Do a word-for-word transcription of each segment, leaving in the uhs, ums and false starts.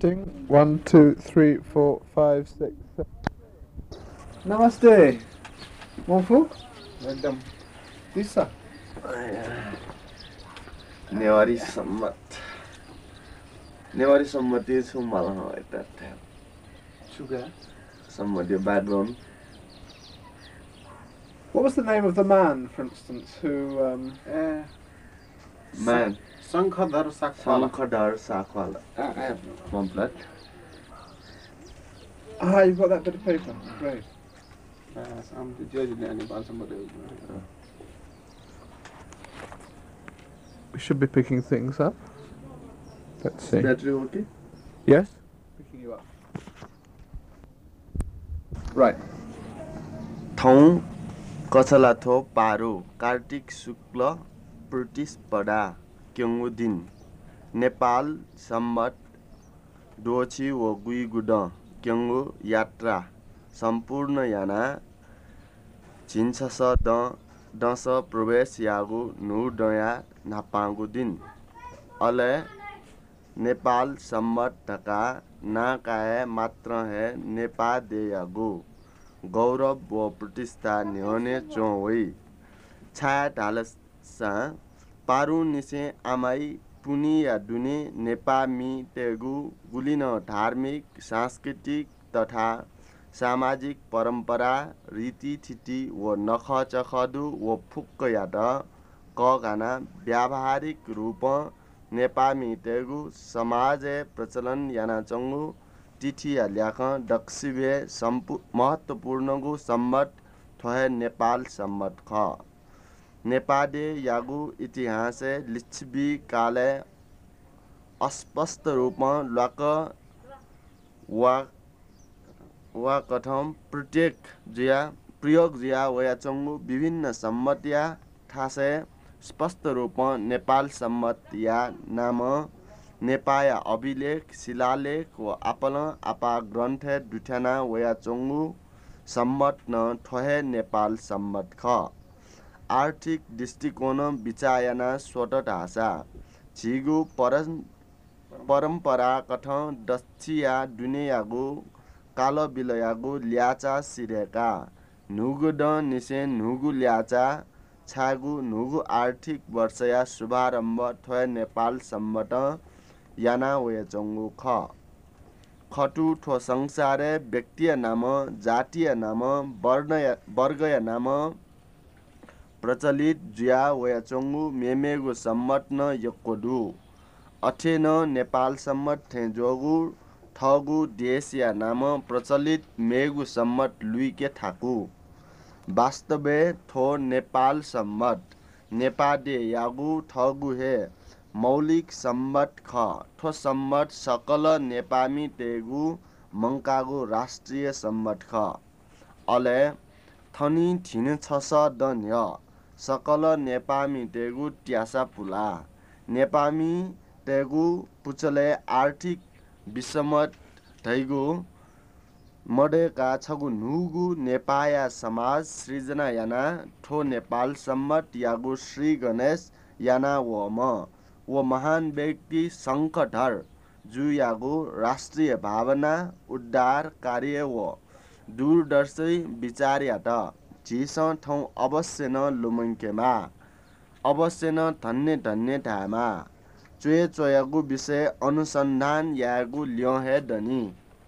Testing. One, two, three, four, five, six, seven. Namaste. Monfu? एकदम Disa. Newari सम्मत नेवारी सम्मति छु मलाई होइन Sugar. सम्मति background. What was the name of the man, for instance, who... Um, Eh, man. Sankadhar Sakpala. Sankadhar Sakpala. I have Pamphlet. ah, you've got that bit of paper. Great. I'm the judge in Nepal. Somebody. We should be picking things up. Let's see. Battery okay? Yes? Picking you up. Right. ठाउँ कचलाथो पारो कार्तिक शुक्ल प्रतिस्पदा क्यङ्गु दिन नेपाल सम्मत डोछि व गुइगुड क्यङ्गु यात्रा सम्पूर्ण याना झिन्छस the दस प्रवेश यागु नु डया नापागु दिन अले नेपाल सम्मत ढका ना काए मात्र है नेपा दे यागु गौरव व प्रतिष्ठा न्योने चोवई छाया ढालसा पारु निसे आमाई पुनी या दुने नेपामी तेगु गुलिन धार्मिक सांस्कृतिक तथा सामाजिक परम्परा रीतिथिति व नख चखदु व फुक्क याद क गाना व्यावहारिक रूप नेपामी तेगु समाज प्रचलन याना चंगु तिथि या ल्याख दक्षिवे सम्पू महत्वपूर्ण गु सम्मत थहे नेपाल सम्मत ख नेपादे यागु इतिहास लिच्छवी काले अस्पष्ट रूप लक वा वा कथम प्रत्येक जिया प्रयोग जिया वया चंगु विभिन्न सम्मत या ठासे स्पष्ट रूप नेपाल सम्मत या नाम नेपाया अभिलेख शिलालेख व आपल आपा ग्रन्थ दुठ्याना वया चंगु सम्मत न ठहे नेपाल सम्मत ख आर्थिक दृष्टिकोण विचायना स्वत ढासा झिगु परम परम्परा कथ दक्षिया दुनियागु कालो बिलयागु ल्याचा सिरेका नुगु द निसे नुगु ल्याचा छागु नुगु आर्थिक वर्षया शुभारम्भ ठहे नेपाल सम्मत याना वया चंगु ख खटु ठो संसारे व्यक्तिय नाम जातीय नाम वर्ण वर्गय नाम प्रचलित जुया वया चंगु मेमेगु सम्मत न यक्कोदु अथेन नेपाल सम्मत थे जोगु ठगु देश या नाम प्रचलित मेगु सम्मत लुइके ठाकु वास्तवे थो नेपाल सम्मत नेपादे यागु ठगु हे मौलिक सम्मत ख ठो सम्मत सकल नेपामी तेगु मंकागु राष्ट्रिय सम्मत ख अले थनी थिन छस दन्य सकल नेपामी तेगु ट्यासा पुला नेपामी तेगु पुचले आर्थिक विषमत धैगु मडेका छगु नुगु नेपाया समाज सृजना याना ठो नेपाल सम्मत यागु श्री गणेश याना व म वो महान व्यक्ति शंखधर जु यागु राष्ट्रिय भावना उद्धार कार्य व दूरदर्शी विचार यात झिस ठौ अवश्य न लुमंकेमा अवश्य न धन्य धन्य ढामा चोय चोयगु विषय अनुसंधान यागु ल्यो हे दनी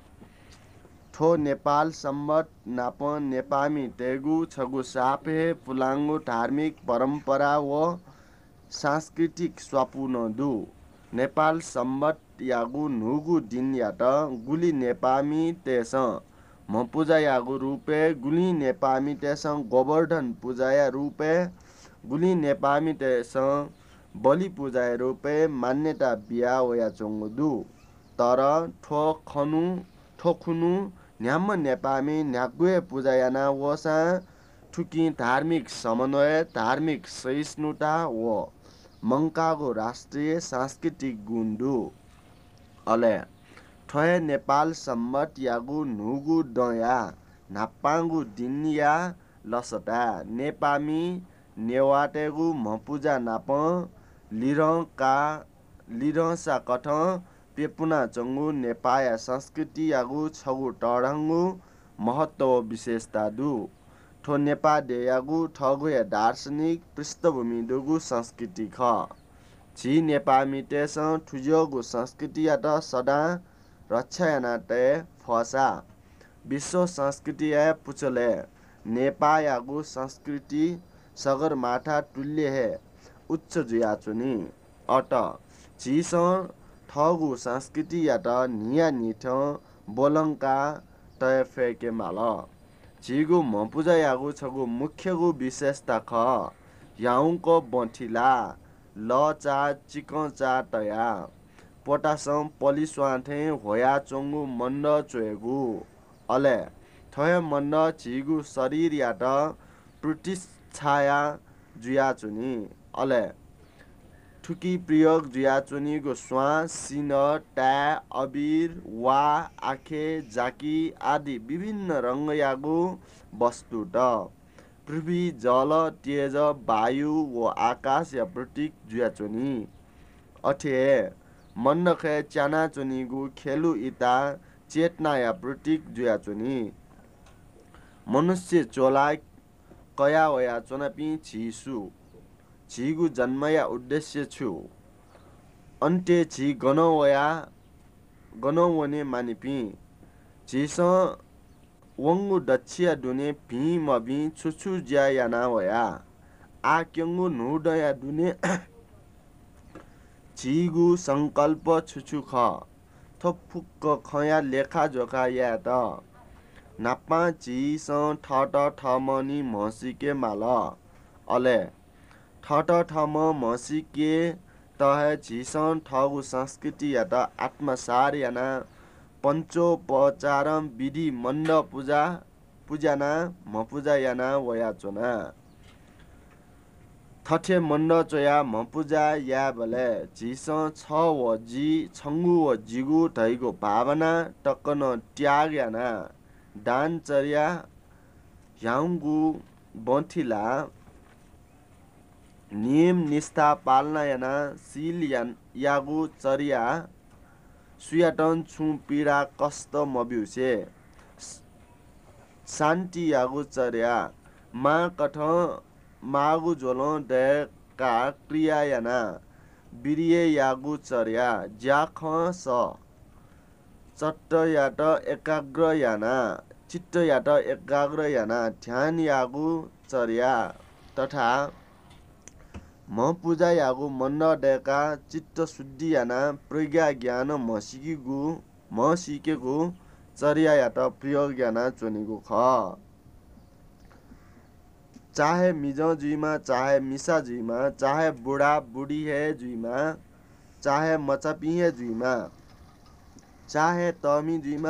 ठो नेपाल सम्मत नाप नेपामी तेगु छगु सापे पुलांगु धार्मिक परम्परा व सांस्कृतिक स्वापुन दु नेपाल सम्मत यागु नुगु दिन यात गुली नेपामी तेस म पूजा यागु रूपे गुली नेपामी तेस गोवर्धन पूजाया रूपे गुली नेपामी तेस बलि पूजाया रूपे मान्यता बिया वया चंगु दु तर ठो खनु ठोखुनु न्याम नेपामी न्यागुए पूजायाना वसा ठुकी धार्मिक समन्वय धार्मिक सहिष्णुता व मंकागो राष्ट्रिय सांस्कृतिक गुन्डु अले ठय नेपाल सम्मत यागु नुगु दया नापांगु दिनिया लसटा नेपामी नेवाटेगु मपुजा नाप लिरका लिरसा कथ पेपुना चंगु नेपाया संस्कृति यागु छगु टडंगु महत्व विशेषता दु ठो नेपा देयागु ठगु या दार्शनिक पृष्ठभूमि दुगु संस्कृति ख जी नेपा मिटेस ठुजोगु संस्कृति यात सदा रक्षा यानाते फसा विश्व संस्कृति या पुचले नेपा यागु संस्कृति सगरमाथा तुल्य है उच्च जुयाचुनी अट चीस ठगु संस्कृति यात निया निठ बोलंका तय फेके माल चीगु मपुजा यागु छगु मुख्यगु विशेषता ख याउको बंठिला लचा चिकचा तया पोटासम पलिस्वाथे होया चोंगु मंड चोएगु अले थय मंड चीगु शरीर यात प्रतिछाया जुयाचुनी अले ठुकी प्रयोग जुयाचुनीको श्वास सिन टा अबिर वा आखे जाकी आदि विभिन्न रंग यागु वस्तु त पृथ्वी जल तेज वायु व आकाश या प्रतीक जुयाचुनी अठे मंडखे च्यानाचुनीगु खेलु इता चेतना या प्रतीक जुयाचुनी मनुष्य चोला कया वया चोनापी छिसु झीगु जन्म या उद्देश्य छु अन्ते झी गनवया गनवने मानिपी झीस वंगु दक्षिया दुने भी मबी छुछु ज्या याना वया आ क्यंगु नुडया दुने झीगु संकल्प छुछु ख थफुक्क खया लेखा जोखा या त नापा झीस ठट ठमनी मसिके माल अले ठट ठम मसिके तह झीसन ठगु संस्कृति या त आत्मसार याना पंचोपचारम विधि मंड पूजा पूजाना मपूजा याना वया चोना थठे मंड चोया मपूजा या बले झीस छ व जी छंगु व जिगु धैगो भावना टक्कन त्याग याना दानचर्या याउंगु बंठिला नियम निष्ठा पालना याना शील यान यागु चर्या सुयाटन छु पीडा कष्ट मब्युसे शान्ति यागु चर्या मा कठ मागु जोलो दका क्रिया याना बिरिये यागु चर्या ज्याख स चट्ट याट एकाग्र याना चित्त याट एकाग्र याना ध्यान यागु चर्या तथा म पूजा यागु मंड डेका चित्त शुद्धि याना प्रज्ञा ज्ञान मसिकिगु म सिकेगु चर्या यात प्रयोग याना चोनिगु ख चाहे मिज जुइमा चाहे मिसा जुइमा चाहे बुढा बुढी है जुइमा चाहे मचापी है जुइमा चाहे तमी जुइमा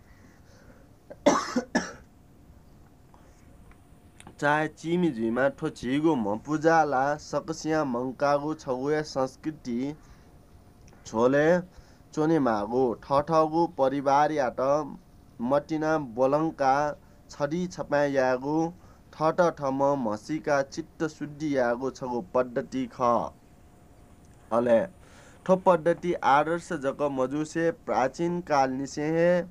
चाहे चिमी जुइमा ठो झिगो मपूजा ला सकसिया मंकागु छगुए संस्कृति छोले चोने मागु ठठगु परिवार यात मटिना बोलंका छडी छपा यागु ठट ठम मसिका चित्त शुद्धि यागु छगु पद्धति ख अले ठो पद्धति आदर्श जक मजुसे प्राचीन काल निसे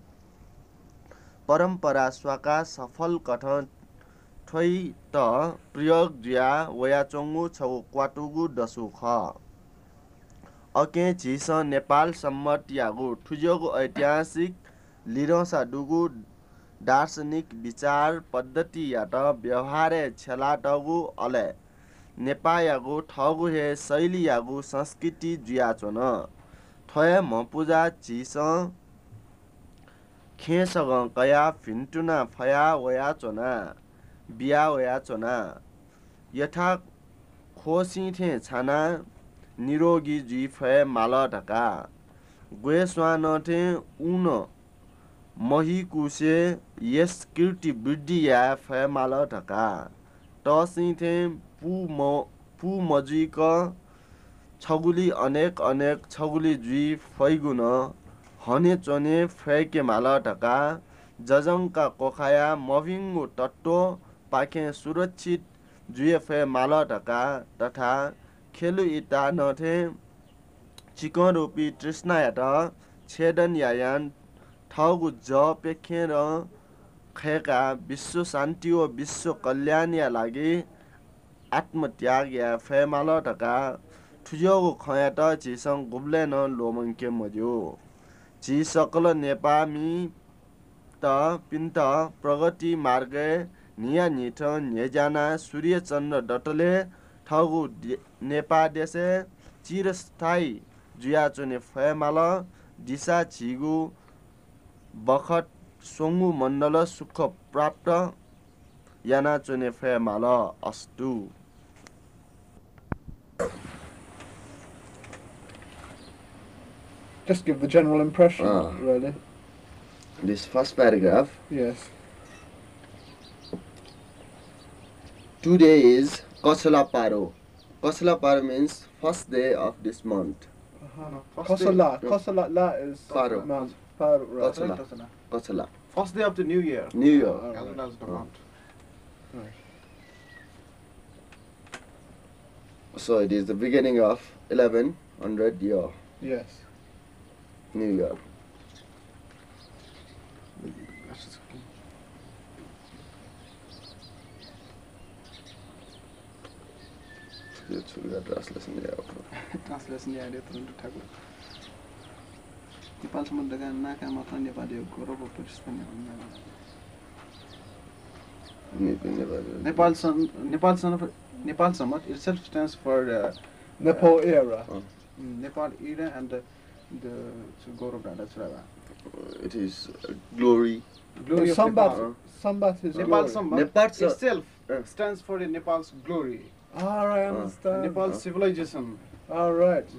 परंपरा स्वाका सफल कथन ठोइ त प्रयोग ज्या वया चोंगु छगु क्वाटुगु दसु ख अके झिस नेपाल सम्मत यागु ठुजोगु ऐतिहासिक लिरोसा दुगु दार्शनिक विचार पद्धति यात व्यवहार छेला टगु अले नेपायागु ठगु हे शैली यागु संस्कृति जुयाचोन थय मपूजा झिस खेसग कया फिन्टुना फया वया चोना बिया वया चोना यथा खोसी थे छाना निरोगी जी फय माल ढका ग्वेस्वान थे उन मही कुसे यस कीर्ति वृद्धि या फय माल ढका टसी थे पु म पु मजिक छगुली अनेक अनेक छगुली जुई फैगुन हने चोने फैके माल ढका जजंका कोखाया मभिंगु तत्तो पाखे सुरक्षित जुए फे माल ढका तथा खेलु इता नथे चिकन रूपी तृष्णा यात छेदन यायान ठगु ज पेखे र खेका विश्व शान्ति व विश्व कल्याण या लागि आत्मत्याग या फेमाल ढका ठुजोगु खयात झिसङ गुब्ले न लोमङ्के मज्यो झि सकल नेपामी त पिन्त प्रगति मार्ग निया निठ नेजाना सूर्य चन्द्र डटले ठगु नेपा देशे चिरस्थायी जुया चुने फयमाल दिशा झिगु बखत सोंगु मण्डल सुख प्राप्त याना चुने फयमाल अस्तु. Just give the general impression, Ah. really. This first paragraph. Yes. Today is Kosala Paro. Kosala Paro means first day of this month. No, first Kosala. day- Kosala la is Paro. Mount Paro. Right. Kosala. Kosala. Kosala. First day of the new year. New Year. Oh, As right. well as the Oh. month. Right. So it is the beginning of eleven hundred year. Yes. New Year. यो छुरा translation ल्याएको translation याद तुरन्त ठाकुर नेपाल समुद्रका नाका मात्र नेपालीहरूको रोग परिस्थिति नेपाल सन नेपाल सन नेपाल सम्मत itself stands for uh, Nepal era. Oh. Nepal era and the the Gaurav Dada Churava. It is uh, glory. Glory of Sambat. Nepal. Sambat is Nepal glory. Sambat Nepal sa- itself Uh. stands for the Nepal's glory. Ah, I understand. Nepal's Uh. civilization. All right.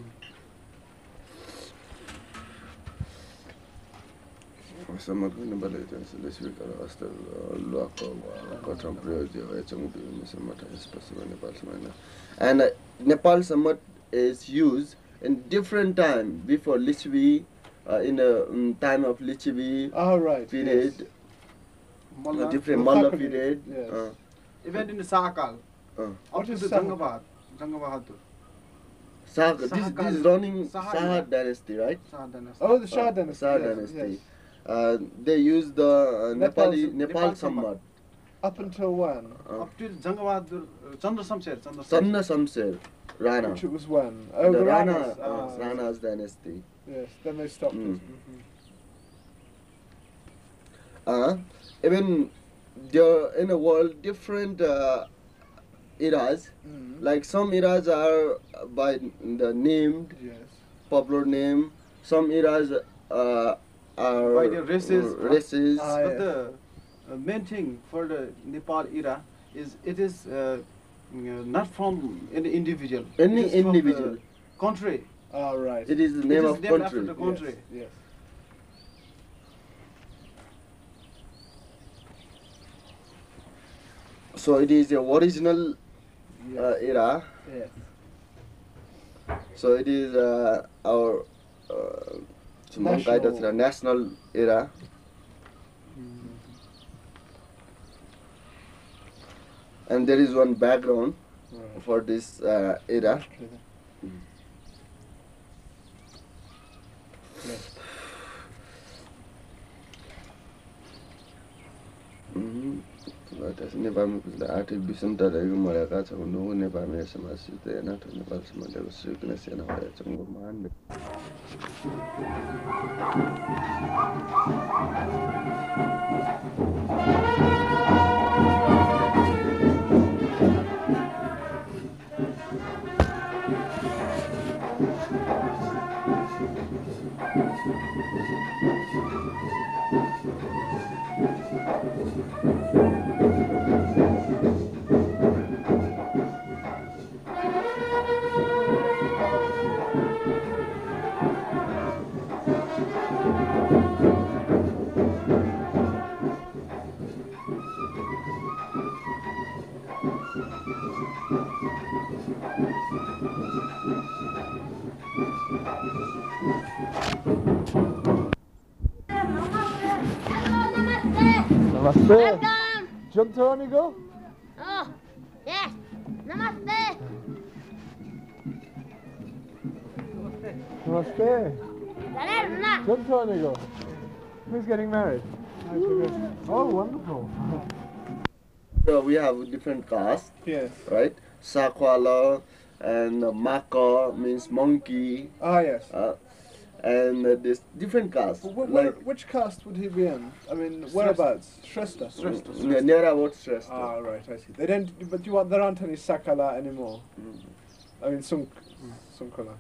Sammatको Nepali इतिहासले स्वीकार अस्तर लुवाको कठम प्रयोग भएछ विभिन्न सम्मत स्पष्ट नेपाल सम्मत. And uh, Nepal Sammat is used in different time before Lichvi, uh, in the um, time of Lichvi All right. period, Yes. Malla. uh, different Malla Malla period, period. yes. Uh, Even in the Sahakal. uh. Up What to is the Sahakal? Jangabahad. Jangabahad. Sah, this, this Sahakal. is running Sahar. Shah dynasty, right? Shah dynasty. Oh, the Shah dynasty. Shah yes, dynasty. yes. Uh, they use the uh, Nepal- Nepali Nepal Nepal Sammat. Up until when? Uh, Up to Jangabahadur, uh, Chandra Samsher. Chandra Sanna Samser, Rana. Which it was when? Oh, The the Rana, Ranas. uh, Ah, Rana's dynasty. Yes. Then they stopped Mm. it. Uh, even there in the world different uh, eras. Mm. Like some eras are by the named Yes. popular name. Some eras uh, are By the races. uh, races. Ah, But yes. the uh, main thing for the Nepal era is it is uh, you know, not from any individual. Any It is from the individual. country. All right. It is the It name is of named country. after the country. Yes. So it is the original Yes. uh, era. Yes. So it is uh, our uh, National. national era. And there is one background Right. for this uh, era. Yes. नेपालमा पिछले आर्थिक विषमता रहेको मरेका छ भन्नु नेपाली समाजसित होइन नेपाल समाजको स्वीकृत सेना भएको छ महान Namaste. Welcome. Junta amigo? Oh, yes. Namaste. Namaste. Good to Inigo. Who's getting married? Oh, wonderful. So we have different castes, Yes. right? Sakwala and uh, Maka means monkey, Ah, yes. uh, and uh, this different castes. Wh- wh- like which caste would he be in? I mean, whereabouts? Shrestha. n- near about Shrestha. Ah, right, I see. They don't, but you want, there aren't any Sakala anymore. Mm. I mean, Sunk, Sunkala.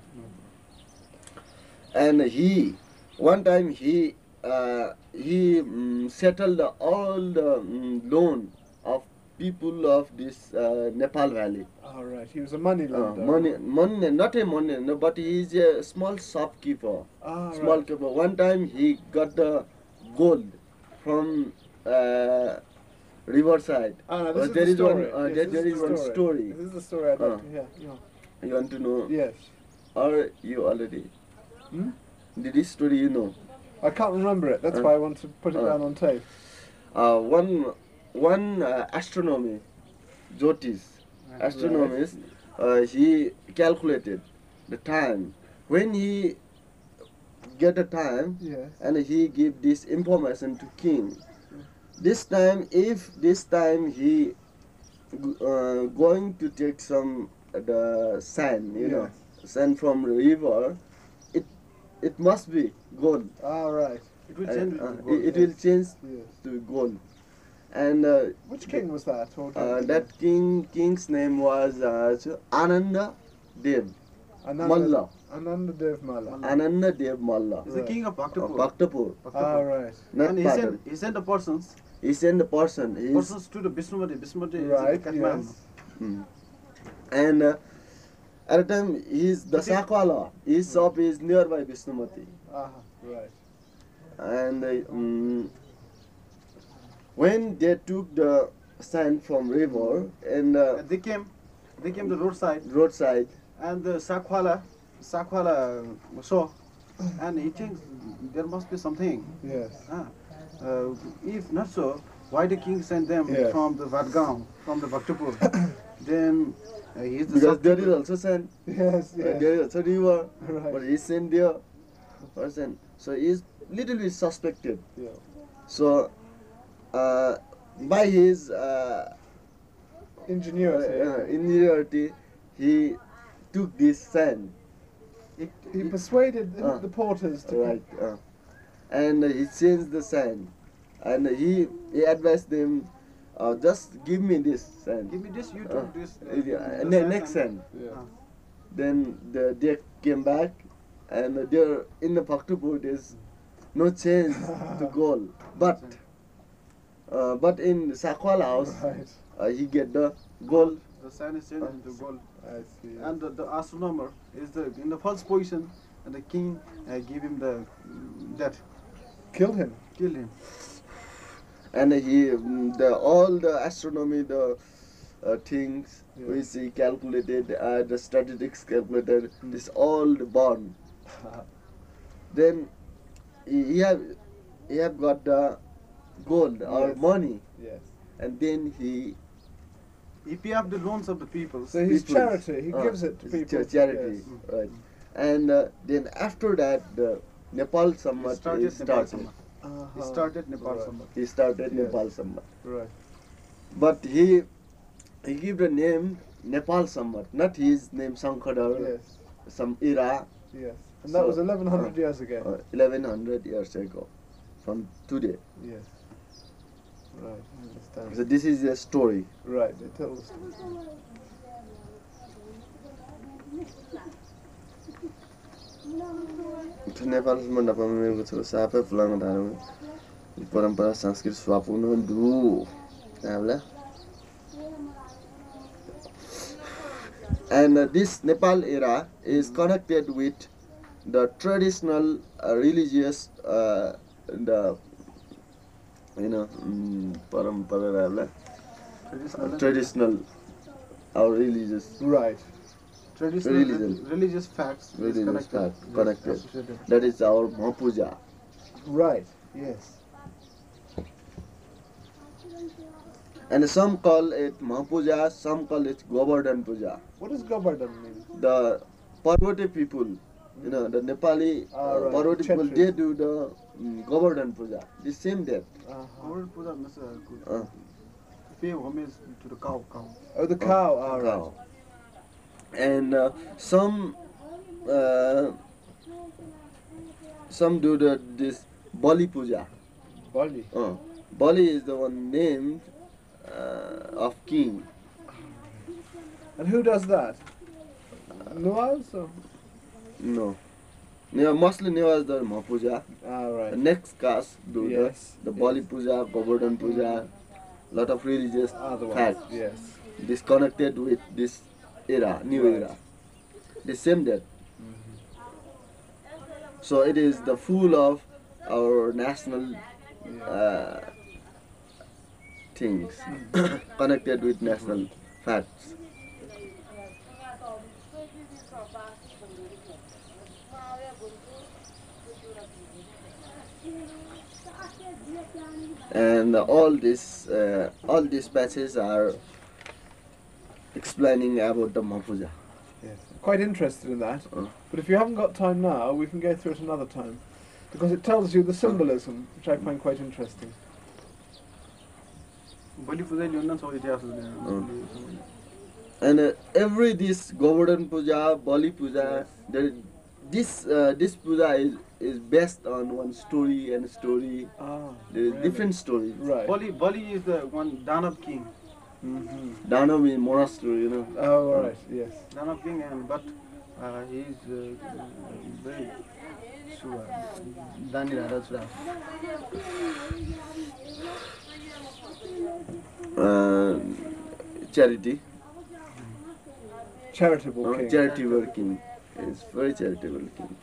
And he, one time he uh, he um, settled all the um, loan of people of this uh, Nepal Valley. All right, he was a money Uh, lender. money, money, not a money, no, but he is a small shopkeeper. Ah, Small right. keeper. One time he got the gold from uh, riverside. Ah, Uh, this is there the is one. story. Uh, Yes, there, this there is is the one story. story. This is the story I'd like Uh. to hear. Yeah. You want to know, Yes. or you already? Hmm? Did this story you know? I can't remember it. That's Uh. why I want to put it Uh. down on tape. Uh, one one uh, astronomy, Jyotish, astronomist, uh, he calculated the time when he get a time Yes. and he give this information to king. This time, if this time he uh, going to take some uh, the sand, you know, sand from the river, it it must be gold. All right. It will Uh, change. uh, to gold. it, it will change Yes. to gold. And uh, Which king was that? Or uh, that king king's name was uh, Ananda Dev Ananda, Malla. Ananda Dev Malla. Ananda Dev Malla. He's the king of Uh, Bhaktapur. Bhaktapur. All right. Not And he Patan. sent, he sent the persons, He sent the person. He's, persons to the Vishnumati. Vishnumati is Right. in Kathmandu. Yes. Hmm. And uh, at a time, he's the Sakwala. His shop is nearby Vishnumati. Ah, right. And uh, mm, when they took the sand from river and uh, And they came, they came to the roadside, roadside, and the Sakwala, Sakwala saw, and he thinks there must be something. Yes. Ah, uh, if not so, why the king sent them Yes. from the Vadgaon, from the Bhaktapur? Then uh, he is the because there is shopkeeper. also sand. Yes. Uh, Yes. there is also river, Right. but he sent there person. So he is little bit suspected. Yeah. So uh, by his uh, Ingenuity. uh, ingenuity, he took this sand, He, he persuaded the, Uh, the porters to. right, uh, and he changed the sand, and he he advised them, uh, just give me this sand. Give me this, you Uh, took this. uh, uh, yeah, the and then sand next and- sand. Yeah. Ah. Then the, they came back, and there in the Bhaktapur there's no change to gold, but uh, but in Sakwala house Right. uh, he get the gold. The sand is changed into gold. I see. And the, the astronomer is the in the first position, and the king uh, give him the mm, death, Killed him. kill him. And he mm, the all the astronomy the uh, things Yeah. which he calculated uh, the statistics calculated Mm. this all born. Then he, he have he have got the gold or Yes. money, Yes. and then he He pay up the loans of the people. So his People's- charity, he uh, gives it to it's people. cha- charity, Yes. right? And uh, then after that, the Nepal he Sammat started is Nepal started. Sammat. Uh-huh. He started Nepal Right. Sammat. He started Yes. Nepal Sammat, Right. but he he gave the name Nepal Sammat, not his name Sankadar, Yes. some era, Yes. And that So, was eleven hundred uh, years ago. uh, eleven hundred years ago, from today. Yes. Right. I understand. So this is a story. Right. It tells. त्यो नेपालमा नपामेको छ सापै फुलाउन थाल्यो परम्परा संस्कृति स्वापुन दु हामीलाई. And uh, this Nepal era is connected with the traditional uh, religious uh, the you know mm, parampara Traditional, traditional our religious Right. traditional religion. re- religious facts is religious connected. fact Yes, connected. associated. That is our Mahapuja. Right. Yes. And some call it Mahapuja, some call it Govardhan Puja. What does Govardhan mean? The Parvati people, You know, the Nepali Ah, uh, right. Parodi people, Chetris. they do the um, Govardhan Puja. The same day. Uh-huh. World Puja means uh, Uh, pay homage to the cow. Cow. Oh, the cow. All right. cow. And uh, some uh, some do the this Bali Puja. Bali. Uh, Bali is the one named uh, of king. And who does that? Nuaz? Or? No. Yeah, mostly Nevas the Puja. All The right. next caste do Yes, the, the Bali yes. Puja, Govardhan Puja, lot of religious Other ones. facts Yes. disconnected with this era, new Right. era. The same that. So it is the full of our national uh, things connected with national facts. And all this, uh, all these patches are explaining about the Mapuja. Yes. Quite interested in that. Uh. But if you haven't got time now, we can go through it another time. Because it tells you the symbolism, which I find quite interesting. Bali Puja ल्याउन छ इतिहास And uh, every this Govardhan Puja, Bali Puja, there, this uh, this puja is, is based on one story and story. Ah. There is Really? different stories. Right. Bali Bali is the one Danab king. Mm-hmm. Dano means monastery, you know. Oh, all right. Yes. Danab king, and but uh, he is uh, very sure. Dani Radha Uh, charity, Charitable uh, king. charitable king. Is very charitable king.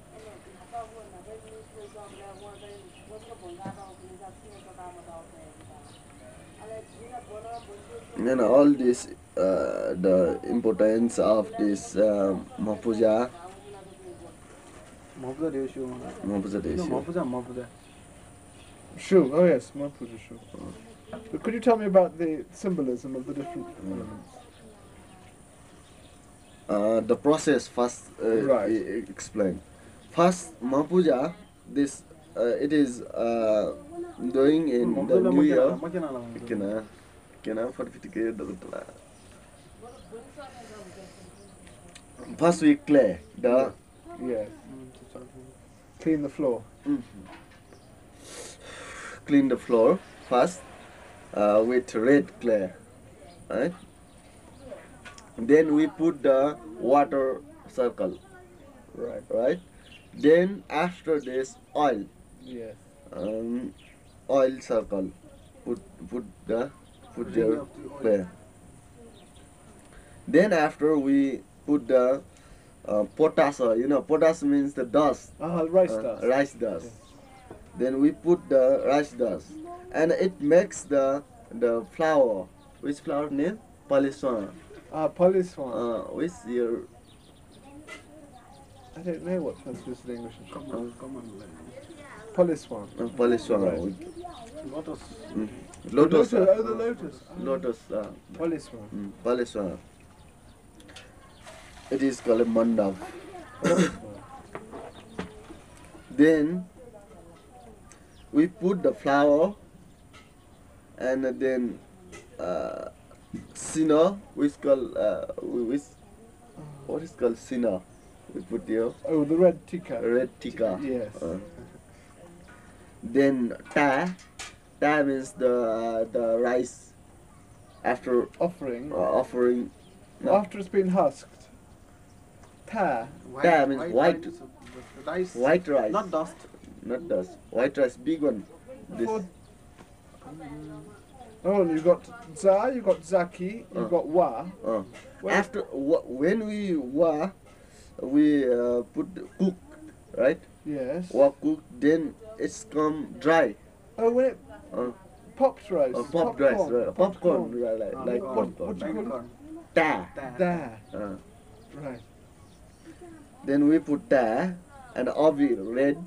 And all this, uh, the importance of this uh, Mapuja, Mapuja ratio. Mapuja No, ratio. Mapuja, Mapuja. Shu. Oh, yes. Mapuja Shu. But could you tell me about the symbolism of the different elements? Uh, the process first uh, Right. e- e- explain. First, Mapuja, this uh, it is uh, doing in the Mapuja new year. makina la. Kena, kena fortificate the first we clear the Yes. Clean the floor. clean the floor first uh, with red clay, right? Then we put the water circle, Right. right? Then after this oil, Yes. um, oil circle, put put the put Ring your of the oil. clay. Then after we put the uh, potash, you know, potash means the dust, Ah, rice uh, dust. rice dust. Then we put the rice dust, and it makes the the flour. Which flour name? Paliswan. Ah, police one. Uh, which your I don't know what translates in English. Come on, come on. Police one. uh, Paliswan? Right. Lotus. Mm. Lotus. Lotus. Oh, the lotus. Ah, Lotus. Uh, Police one. mm, Paliswan. It is called a mandap. Police one. Then we put the flour, and then uh, sinner, which called uh, which what is called sinner. We put here Oh, the red tikka. red tikka. Yes. Uh, then ta, ta means the uh, the rice after Offering. uh, offering. No, After it's been husked. Ta. Ta means white. rice, rice. white rice, Not dust. not dust. White rice, big one. This For- Oh, you've got za, you've got zaki, you've Uh. got wa. uh, Well- after wh- when we wa, we uh, put cook, right? Yes. Wa cook, then it's come dry. Oh, when it Uh, popped rice. uh, pop rice, popcorn, right? Popcorn, right, like, Ah, like popcorn. popcorn. What do you call it? Corn. Ta. There. Uh, Right. then we put ta and avi red.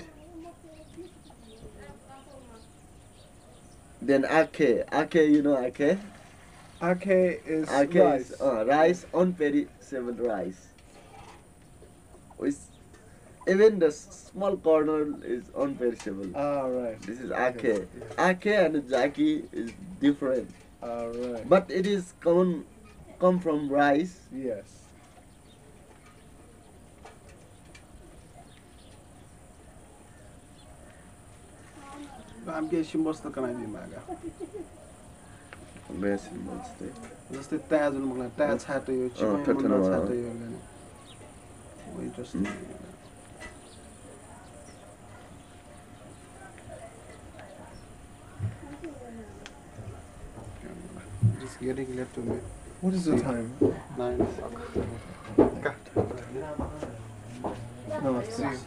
Then ake, ake, you know ake? Ake is Ake rice. is uh, rice, unperishable rice. Which even the s- small corner is unperishable. Ah, right. This is Okay. ake. Ake and jaki is different, All right. but it is come come from rice. Yes. आमके सिम्बोस् त कनाइ मागा Best mostly. जस्तै ताज हुनु मलाई ताज छातो यो चिमै ठट्टै मुन्डा नभए। छातो यो गर्ने वो interesting Just getting left to me. What is the time? Nine. Namaste.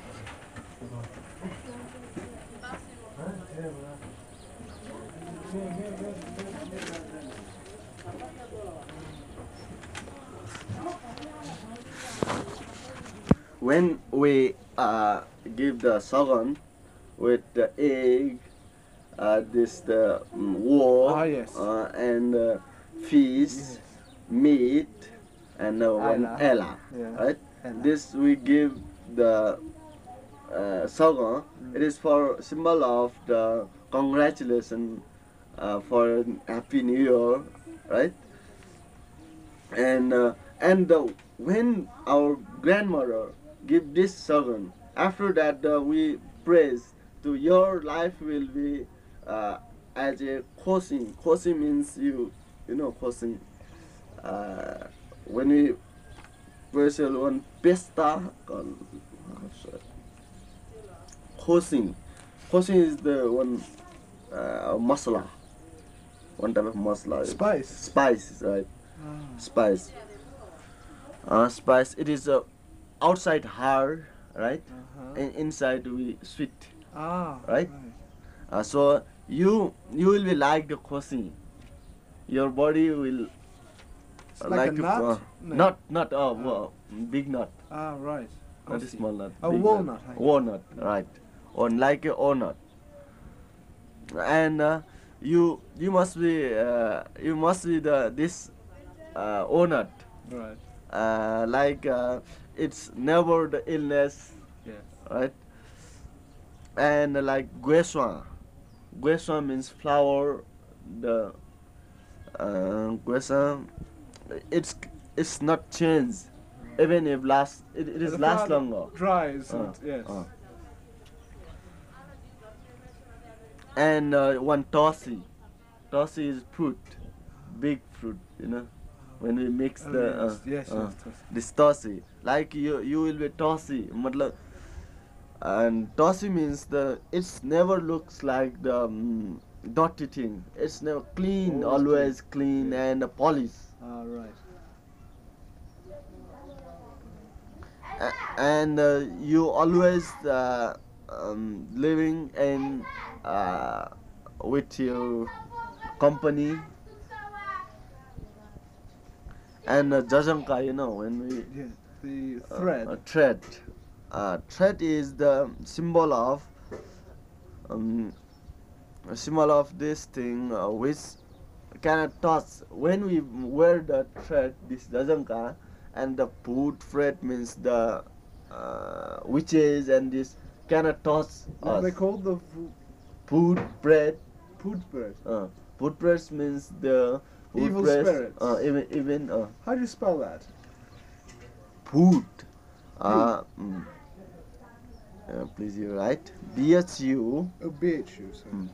When we uh, give the sagan with the egg, uh, this the um, wall, Ah, yes. uh, and uh, fish, meat, and uh, one Ella. ella, Yeah. right? Ella. This we give the uh, sagan. It is for symbol of the congratulation uh, for Happy New Year, right? And uh, and uh, when our grandmother give this sagan, after that uh, we praise to your life will be uh, as a khosi. Khosi means you you know khosi. Uh, when we praise one pesta called khosi. Khosi is the one uh, masala, one type of masala. Spice. Spice, right? Ah. Spice. Uh, spice. It is uh, outside hard, right? Uh-huh. And inside we sweet. Ah. Right? Uh, so you you will be like the khosi. Your body will It's uh, like, a to- nut? uh, No. Not not oh well, big nut, Ah, right. not a Khosi. small nut. A big walnut, I guess. Walnut, right? Or like a walnut. And uh, you you must be uh, you must be the this uh, walnut. Right. Uh, like uh, it's never the illness, Yes. right? And uh, like gueswa, gueswa means flower. The uh, gueswa, it's it's not changed, even if last it, it is The last flower longer. Dries. Uh, and, yes. uh. And uh, one tossi, tossi is fruit, big fruit, you know. When we mix Oh, the yes, uh, yes, uh, yes, yes. this tossi, like you you will be tossi, matlab, and tossi means the it's never looks like the um, dirty thing. It's never clean, Always always clean Yeah. and polished. Ah, right. A- and uh, you always uh, um, living in uh, with your company. And uh, jajanka, you know, when we Yeah. The uh, thread. uh, thread. Uh, thread is the symbol of um, a symbol of this thing uh, which cannot touch. When we wear the thread, this jajanka, and the put thread means the uh, witches and this cannot touch What are they us. called? The v- Put bread. Putbird. Uh, put bread means the put Evil bread, spirits. Uh, even even uh, How do you spell that? Put. Uh, mm. Uh, please, you write B H U Oh, B H U. So. Mm.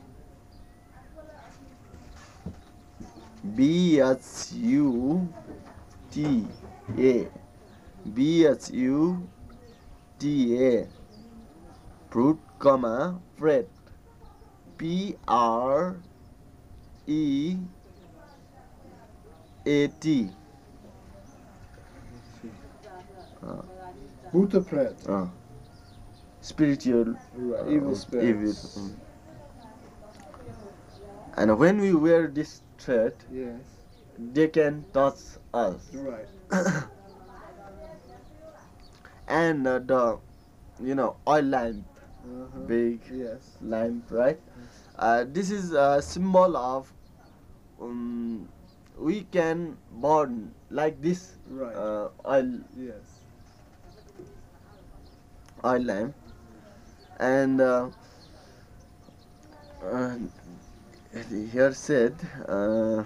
B H U T A B H U T A fruit, comma bread P R E A T uh, Butapret. uh, spiritual Right. uh, Evil spirits. evil, mm. And when we wear this thread, Yes. they can touch us. Right. And uh, the you know oil lamp, Uh-huh. big Yes. lamp, right? Uh, this is a symbol of um, we can burn like this Right. uh, oil. Yes. oil lamp, and uh, uh, here said uh,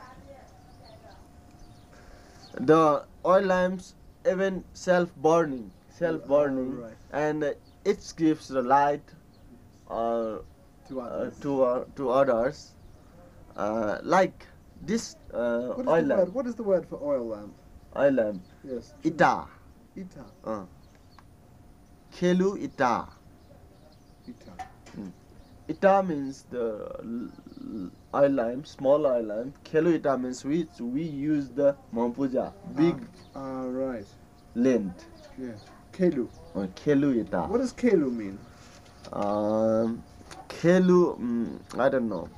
the oil lamps even self-burning, self-burning, Oh, right. and uh, it gives the light uh, To uh, others. to uh, to others, uh, like this uh, What is oil the lamp. word? What is the word for oil lamp? Oil lamp. Yes. Ita. Ita. Uh. Khelu ita. Ita. Ita means the l- l- oil lamp, small oil lamp. Khelu ita means we we use the Mapuja, big Ah, right. length. Yes. Kelu. Uh, Khelu ita. What does kelu mean? Um, Khelu, mm, I don't know.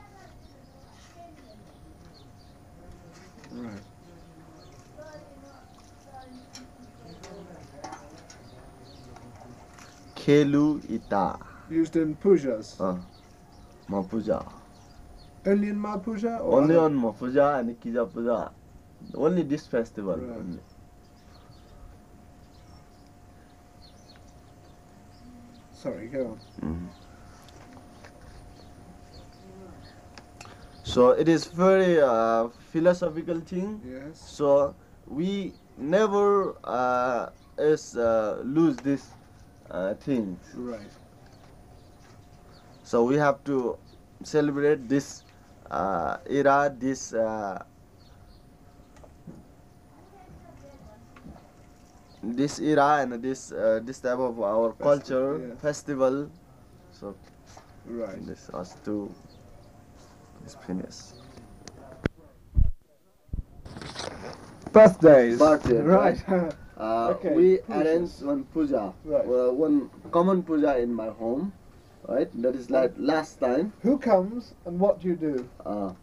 Right. Khelu ita. Used in pujas. Uh, Mapuja. Only in Ma puja? Or Only other- on Mapuja and Kija Puja. Only this festival. Right. Only. Sorry, go on. Mhm. So it is very uh, philosophical thing. Yes. So we never uh, is uh, lose this uh, thing. Right. So we have to celebrate this uh, era, this uh, this era and this uh, this type of our Festi- culture yes. festival. So Right. this has to is finished. Birthdays. Birthday, Right. Uh, Okay, we pujas. arrange one puja, Right. uh, one common puja in my home, right? That is like last time. Who comes and what do you do? Uh,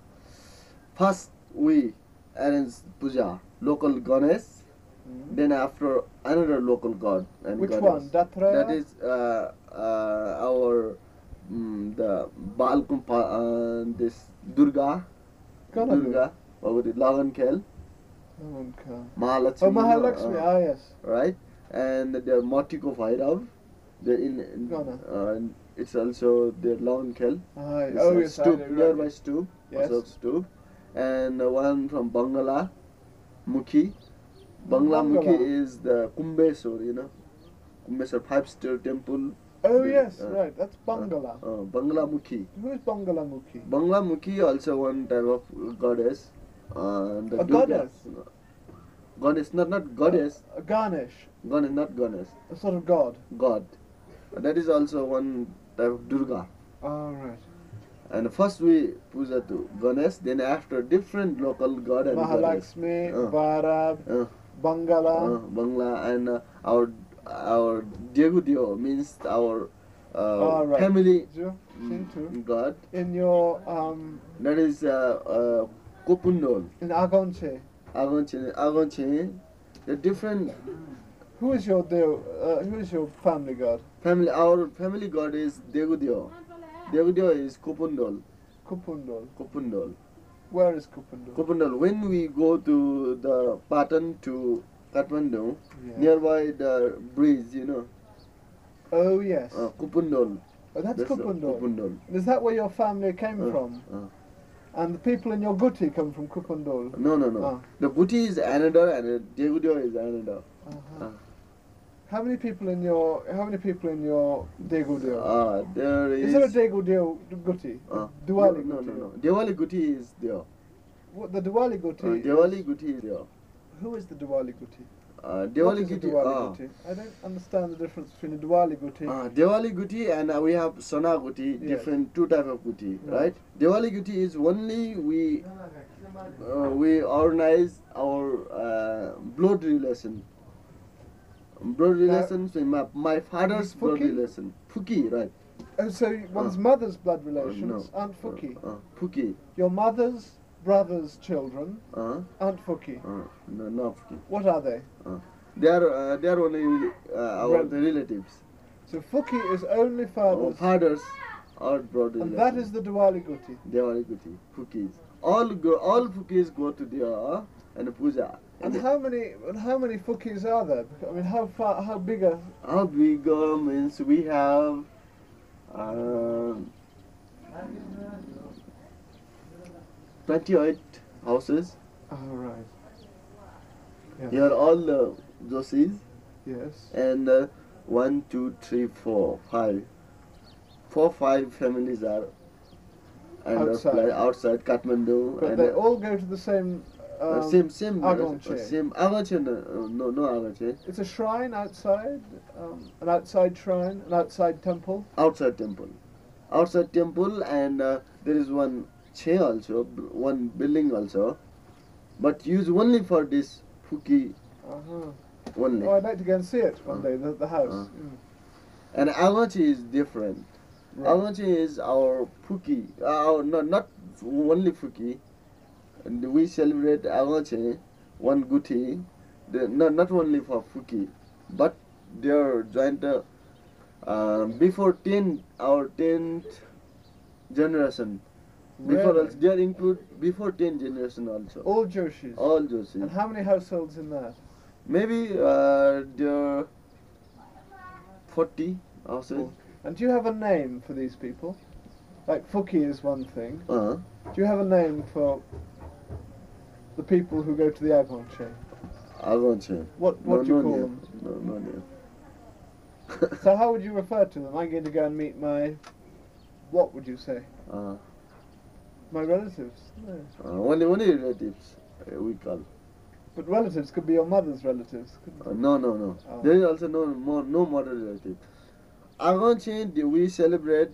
first we arrange puja, local Ganesh, then after another local god and Which goddess. one? Datraya? That is uh, uh, our mm, the Balkumpa, uh, this Durga, Ganadu. Durga, Bhagavati, Lagan Khel, No one can. Mahalakshmi. Oh, Mahalakshmi. uh, ah, yes. right? And the Motiko Bhairav, the in, in Gana. uh, it's also the Lagan Khel. Ah, It's oh, a yes. I stoop, know, nearby right. stoop, Yes. Ashok stoop, and uh, one from Bangala, Mukhi. Bangla Bangala. Mukhi is the Kumbeswar, you know, Kumbeswar five-star temple. Oh, The- yes, uh, right. That's Bangala. Uh, Bangla Mukhi. Who is Bangalamukhi? Bangla Mukhi also one type of goddess. Uh, the A Durga- goddess? Goddess, not not goddess. A Ganesh, Goddess, not goddess. a sort of god. God. That is also one type of Durga. Ah, right. And first we puja to Ganesh, then after different local god and goddess. Mahalakshmi, Uh. Varab, Uh, Bangala. uh, Bangla and uh, our our Diegudio means our uh, Ah, right. family Jo- Shintu. god. In your, um, That is uh, uh, Kopundol. in Agonche. Agonche, Agonche. The different Who is your deal? Uh, who is your family god? family. Our family god is Degudio. Degudio is Kopundol. Kupundol. Kopundol. Where is Kupundol? Kopundol. When we go to the Patan to Kathmandu, Yeah. nearby the bridge, you know, Oh, yes. uh, Kopundol. Oh, that's That's, uh, Kupundol. Kopundol. Is that where your family came Uh, from? uh. And the people in your guti come from Kupundol? No, no, no. Ah. The Buti is another and the Degudio is another. Uh-huh. Uh. How many people in your How many people in your Degudio? Uh, there is. is there a Degudio guti? uh, Diwali no, guti? no, no, no. Diwali Guti is there. What, the Diwali guti? Uh, is- Diwali Guti is there. Who is the Diwali guti? Uh, What Diwali is a Guti. Diwali ah. guti? I don't understand the difference between a Diwali guti. Uh, Diwali Guti and uh, we have Sona Guti, Yes. different two type of Guti, Right. right? Diwali Guti is only we uh, we organize our uh, blood relation. Blood relation, so my, my father's blood Fuki? relation. Fuki, right? Oh, so one's Uh. mother's blood Uh, relations no. aren't Fuki. Uh, uh, Fuki. Your mother's brother's children Uh, aren't Fuki. uh, no, no Fuki. What are they? They are uh, they are only uh, our Rel- the relatives. So Fuki is only Our father's, fathers are blood and relatives. that is the Diwali guti. Diwali Guti, Fukis. All go, all Fukis go to there and puja. And And how many and how many Fukis are there? Because, I mean, how far, how big are? how bigger means we have um, twenty-eight houses. Oh right. Yes. Here all the Joshis Yes. and uh, one, two, three, four, five, four, five families are and Outside. outside Kathmandu. But and they uh, all go to the same. Um, uh, same same uh, Agonche. same Agonche, no no no Agonche. It's a shrine outside, um, an outside shrine, an outside temple. Outside temple, outside temple, and uh, there is one che also, b- one building also, but used only for this Fuki Uh-huh. only. Oh, I'd like to go and see it one Uh, day. The, the house. uh. Mm. And Agonche is different. Right. Agonche is our Fuki, our no, not only Fuki. And we celebrate Agonche, one Guti, the, no, not only for Fuki, but they are joint uh, uh, before ten, our tenth generation. Before Really? also, they are include before ten generation also. All Joshis. All And Joshi. how many households in that? Maybe uh, there are forty houses. And do you have a name for these people? Like Fuki is one thing. Uh, Do you have a name for the people who go to the Agonche? Agonche. What what no, do you no call name. them? No, no name. So how would you refer to them? I'm going to go and meet my. What would you say? uh, My relatives. No. uh, only only relatives uh, we call. But relatives could be your mother's relatives. couldn't Uh, they? no, no, no. Oh. There is also no more, no mother relative. Agonche, the- we celebrate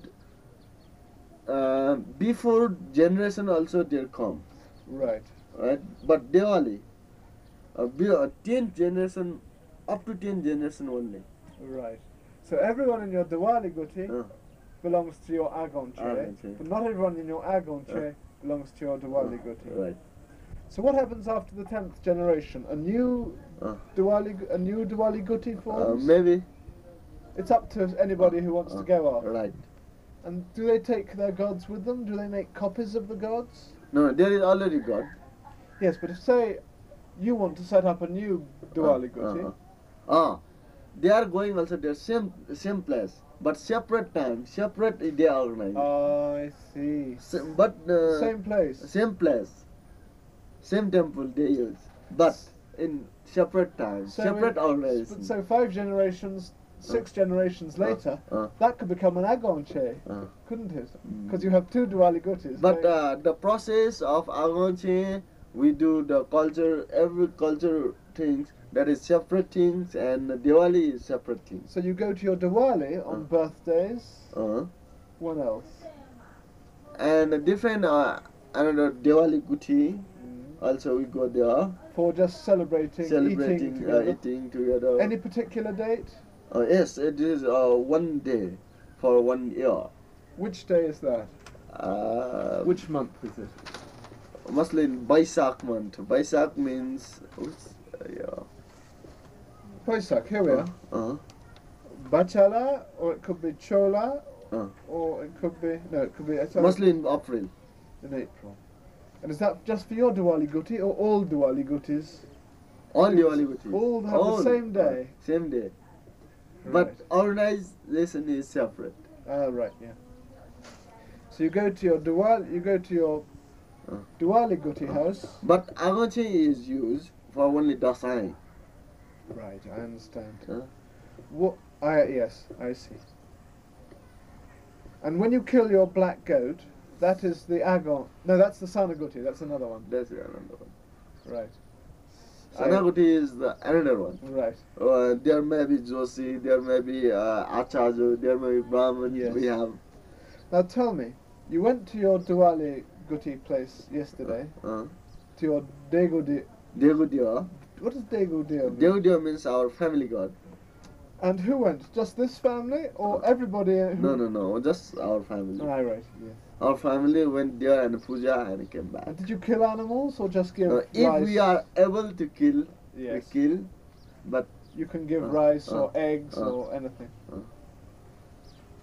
uh, before generation also they come, Right. right? But Diwali, uh, be, uh, tenth generation, up to tenth generation only. Right. So everyone in your Diwali Guti Uh, belongs to your Agonche, Agonche. but not everyone in your Agonche Uh. belongs to your Diwali Guti. right. So what happens after the tenth generation? A new Uh, Diwali, gu- a new Diwali Guti uh, forms. maybe. It's up to anybody who wants uh, to go off. Right. And do they take their gods with them? Do they make copies of the gods? No, there is already God. Yes, but if say you want to set up a new Diwali Uh, Guti, uh, Ah, they are going also their same same place, but separate time, separate they are organized. oh, I see. Sa- but uh, Same place. same place, same temple they use, but in separate time, So separate in- organization. So five generations, six generations later, uh, that could become an Agonche, uh. couldn't it? Mm. Because you have two Diwali Gutis. But going- uh, the process of Agonche, we do the culture, every culture things that is separate things, and Diwali is separate things. so you go to your Diwali on Uh. birthdays. Uh, What else? and a different uh, another Diwali Guti, Mm. also we go there For just celebrating, eating celebrating, uh, together. eating together. Any particular date? Uh, yes, it is uh, one day for one year. Which day is that? Uh, Which month is it? mostly in Baisak month. Baisak means oops, uh, yeah. Paisak, here we are. Uh, Bachala, or it could be Chola, uh, or it could be, no, it could be it's mostly in April. in April. And is that just for your Diwali Guti or all Diwali Gutis? All Diwali Guti. All have the same day? uh, same day. Right. But organization is separate. Ah, right, yeah. So you go to your Diwali, you go to your Uh. Diwali Guti house. But Agonche is used for only Dasai. Right, I understand. Uh, What? I yes, I see. And when you kill your black goat, that is the Agon. No, that's the Sanaguti. That's another one. that's another one. Right. Sanaguti is the another one. Right. Uh, there may be Joshi, there may be uh, Acharya, there may be Brahman. Yes. We have. Now tell me, you went to your Diwali Guti place yesterday. Uh, To your Degudi. Degudia. What does Degudia mean? Degudia means our family god. And who went? Just this family, or everybody? Who... No, no, no, just our family. Ah, right. Yes. Our family went there and puja and came back. And did you kill animals or just give Uh, if rice? we are able to kill, we Yes. kill. But You can give Uh, rice uh, or eggs uh, or anything. uh.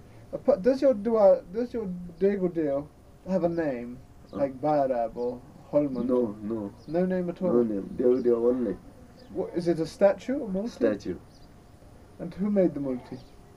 Apa- Does your dua, does your Degudio have a name Uh. like Barab or Holman. No, no, No name at all. no name. Degudio only. What, is it a statue or multi? Statue. And who made the multi?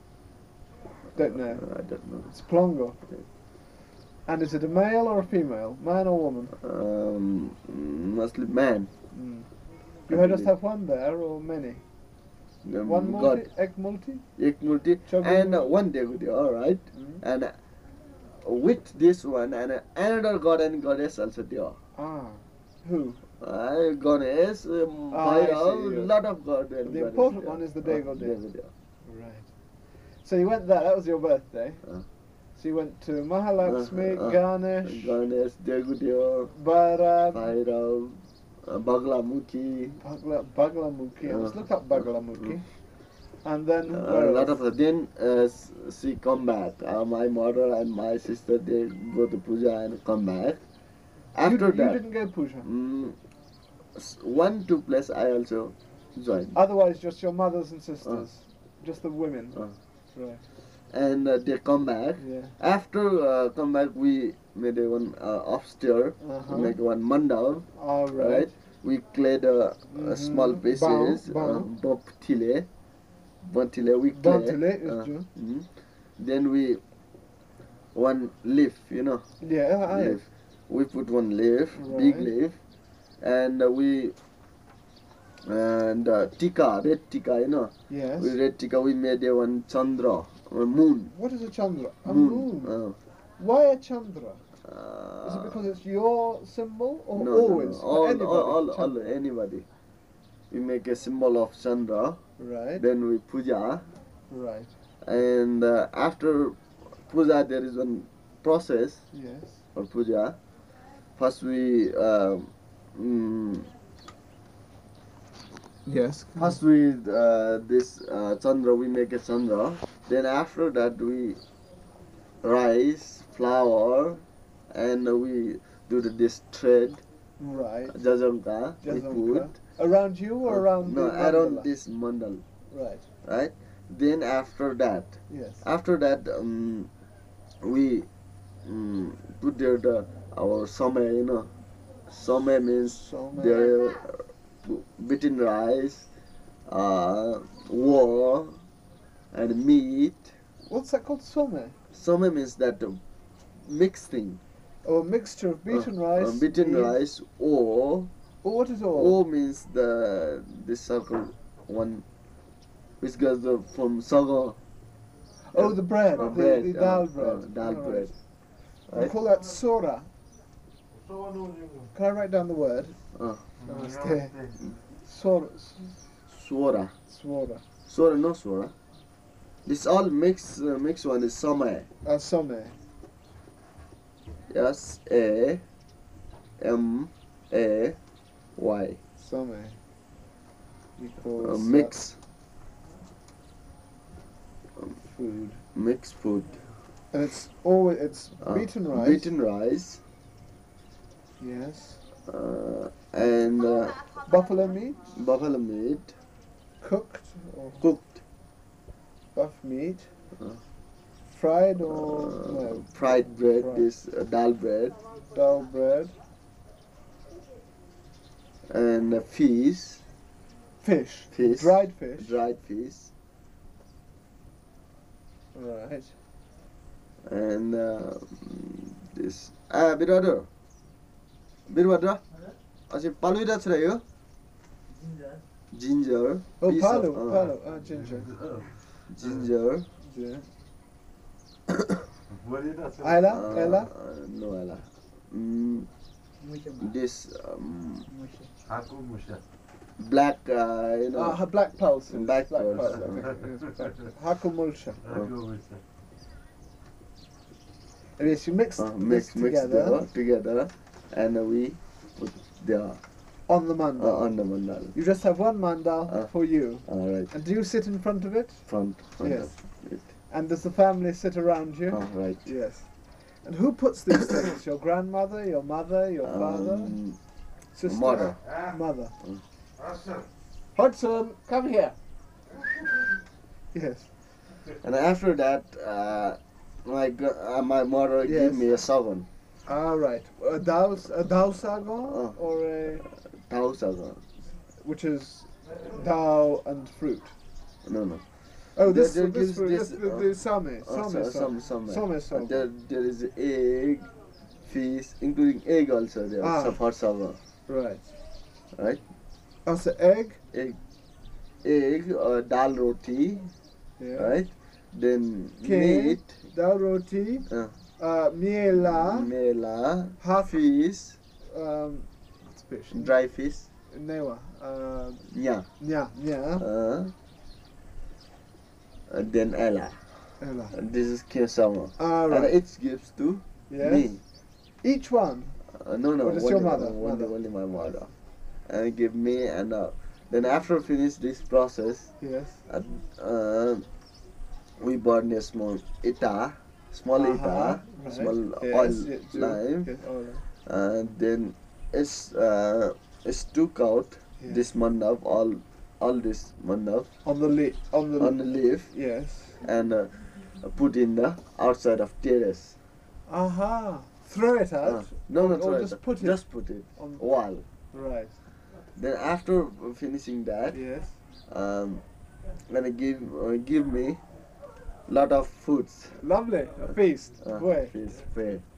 Don't know. Uh, I don't know. It's Plongo. Okay. And is it a male or a female? Man or woman? Um, mostly man. Mm. You had just have one there or many? Um, One multi? God. Egg multi? Ek multi. Choggu And uh, multi. one Degudio, alright. Mm. And uh, with this one, and uh, another god and goddess also there. Ah. Who? Uh, goddess, um, Ah, I Bhairav, see, yes. lot of god and The goddess important there. one is the Uh, Degudio. Degudio. Right. So you went there, that was your birthday. Uh. So you went to Mahalakshmi, Uh, uh, Ganesh, Ganesh, Degudio, Bhairab, Bhairav, uh, Baglamukhi. Bagla, Baglamukhi. I must Uh, look up Baglamukhi. And then Uh, where a lot else? of then uh, s- she come back. Uh, my mother and my sister they go to puja and come back. After you, that, you didn't go puja. mm, s- one two place I also joined. Otherwise, just your mothers and sisters, just the women. Uh. Right. And uh, they come back. Yeah. After uh, come back, we made a one uh, upstairs, Uh-huh. make one mandal, All right. right? We cleared uh, Mhm. uh, small pieces, Bao, uh, boptile, boptile. We clear. Bantile is uh, Jew. mhm. Then we one leaf, you know. Yeah, I leaf. We put one leaf, big Right. leaf, and uh, we and uh, tika, red tika, you know. Yes. We red tika. We made a one chandra, a moon. What is a chandra? A Moon. moon. Why a chandra? Uh, Is it because it's your symbol or no, always? no, no. For All, anybody? all, all, all, Chandra. anybody. We make a symbol of chandra. Right. Then we puja, Right. and uh, after puja there is one process Yes. for puja. First we. Uh, mm, Yes. First we uh, this uh, chandra we make a chandra. Then after that we rice, flour, and we do the, this thread Right. jajanka we Jazanka. put Around you or around no the around mandala? this mandal, Right. right? Then after that Yes. after that um, we um, put there the our samay, you know. Samay means Samay. there uh, beaten rice, uh, war, and meat. What's that called? Some? Samay means that uh, mixed thing. Or a mixture of beaten Uh, rice. uh, beaten meat- rice, or Or what is all? O means the this circle one, which goes the, from saga. Oh, the bread. Uh, the, bread, the uh, dal uh, bread. dal All bread. We Right? call that sora. Can I write down the word? Uh, Namaste. Sora. swara. Swara. Swara, no swara. This all mix uh, mix one is samay. Uh, some. S A M A Y. Some. Equals Uh, mix uh, food. mix food. And it's always it's Uh, beaten rice. Beaten rice. Yes. Uh, and uh, Buffalo meat, buffalo meat, cooked or cooked, buff meat, Uh, fried or uh, no, fried bread, fried. this uh, dal bread, dal bread, and uh, fish, fish, Fish. dried fish. dried fish, Right. and uh, mm, this. Ah, Birwada. Birwada. Asi paluida chhrayo. Ginger. Oh, piece palu, of, uh, palu, ah, ginger. Ginger. Yeah. Ayla, Uh, Ayla. uh, no, Ayla. Mm, this um, black, uh, you know. Ah, her black pulse. Black pulse. pulse. I think it is black pulse. Hakumulcha. And yes, you mix Uh, this mix mix together together, together, and uh, we put there on the mandal. uh, on the mandal. You just have one mandal Uh. for you. All right, And do you sit in front of it? front, front Yes. of it. And does the family sit around you? All right. Yes. And who puts these things? Your grandmother, your mother, your father, Um, sister? mother. Mother. Mm. Hudson, come here. Yes. And after that, uh, my gr- uh, my mother Yes. gave me a savan. Ah, right. A dao, a dao sagon Uh. or a Tao saga. which is dao and fruit. No, no. Oh, There- this there this gives fruit, this, this, the, uh, the same, Uh, same, so- some, same, some. same, uh, same. There, there is egg, fish, including egg also. There, Ah. safar saga, Right. right? Oh, so egg. Egg, egg, uh, dal roti, Yeah. right? Then Okay. meat, Dal roti. uh, Uh, miela. mela, Half- fish, Um, fish. dry fish, Newa. Uh, yeah, nya, nya. uh, and then ella. Ela. And this is kesama. Ah, And right. it gives to Yes. me. Each one. Uh, no, no, Or just only, your mother? only, Mother. only my mother. And give me, and uh, then after finish this process, Yes. uh, uh, we burn a small ita, small Uh-huh, ita, right. small Yes, oil yeah, do. lime, Yes, oil. and then it's uh, it's took out Yeah. this mandap, all all this mandap On the leaf. On the. on the leaf, Yes. and uh, put in the outside of terrace. Aha. Throw it out. Uh, no, no, or sorry, just put it just put it on. wall. Right. Then after finishing that, Yes. um, gonna give uh, give me lot of foods. Lovely. A feast. Uh, Boy. fish, bread.